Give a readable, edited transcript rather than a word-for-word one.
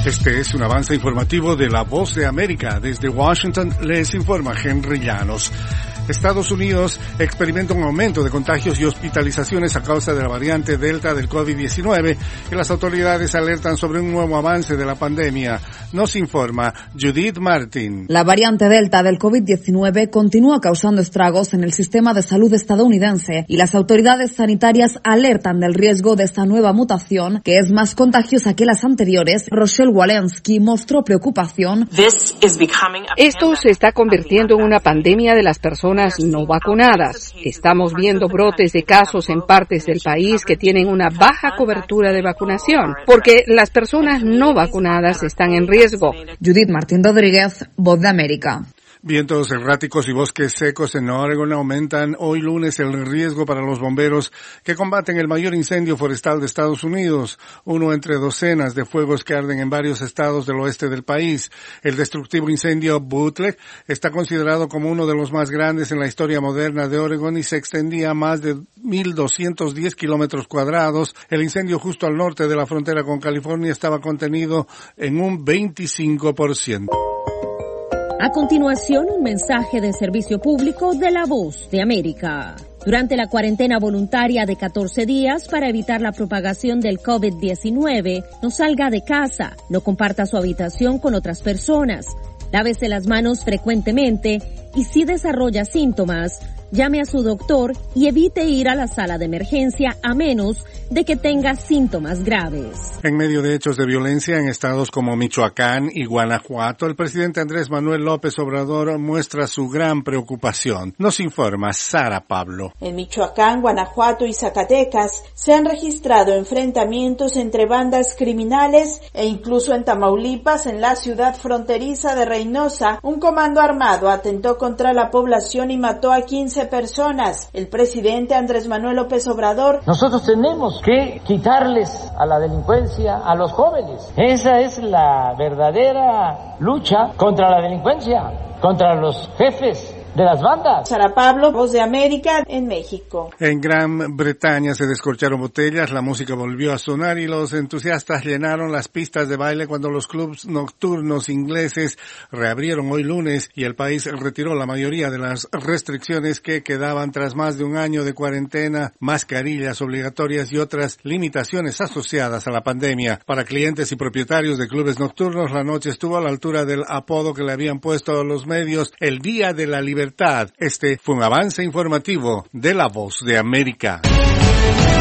Este es un avance informativo de La Voz de América. Desde Washington les informa Henry Llanos. Estados Unidos experimenta un aumento de contagios y hospitalizaciones a causa de la variante Delta del COVID-19 y las autoridades alertan sobre un nuevo avance de la pandemia. Nos informa Judith Martin. La variante Delta del COVID-19 continúa causando estragos en el sistema de salud estadounidense y las autoridades sanitarias alertan del riesgo de esta nueva mutación, que es más contagiosa que las anteriores. Rochelle Walensky mostró preocupación. Esto se está convirtiendo en una pandemia de las personas no vacunadas. Estamos viendo brotes de casos en partes del país que tienen una baja cobertura de vacunación, porque las personas no vacunadas están en riesgo. Judith Martín Rodríguez, Voz de América. Vientos erráticos y bosques secos en Oregon aumentan hoy lunes el riesgo para los bomberos que combaten el mayor incendio forestal de Estados Unidos, uno entre docenas de fuegos que arden en varios estados del oeste del país. El destructivo incendio Butler está considerado como uno de los más grandes en la historia moderna de Oregon y se extendía a más de 1,210 kilómetros cuadrados. El incendio justo al norte de la frontera con California estaba contenido en un 25%. A continuación, un mensaje de servicio público de La Voz de América. Durante la cuarentena voluntaria de 14 días para evitar la propagación del COVID-19, no salga de casa, no comparta su habitación con otras personas, lávese las manos frecuentemente y si desarrolla síntomas, llame a su doctor y evite ir a la sala de emergencia a menos de que tenga síntomas graves. En medio de hechos de violencia en estados como Michoacán y Guanajuato, el presidente Andrés Manuel López Obrador muestra su gran preocupación. Nos informa Sara Pablo. En Michoacán, Guanajuato y Zacatecas se han registrado enfrentamientos entre bandas criminales e incluso en Tamaulipas, en la ciudad fronteriza de Reynosa, un comando armado atentó contra la población y mató a 15 personas. El presidente Andrés Manuel López Obrador: nosotros tenemos que quitarles a la delincuencia a los jóvenes. Esa es la verdadera lucha contra la delincuencia, contra los jefes de las bandas. Sara Pablo, Voz de América, en México. En Gran Bretaña se descorcharon botellas, la música volvió a sonar y los entusiastas llenaron las pistas de baile cuando los clubs nocturnos ingleses reabrieron hoy lunes y el país retiró la mayoría de las restricciones que quedaban tras más de un año de cuarentena, mascarillas obligatorias y otras limitaciones asociadas a la pandemia. Para clientes y propietarios de clubes nocturnos, la noche estuvo a la altura del apodo que le habían puesto a los medios, el Día de la Libertad. Este fue un avance informativo de La Voz de América.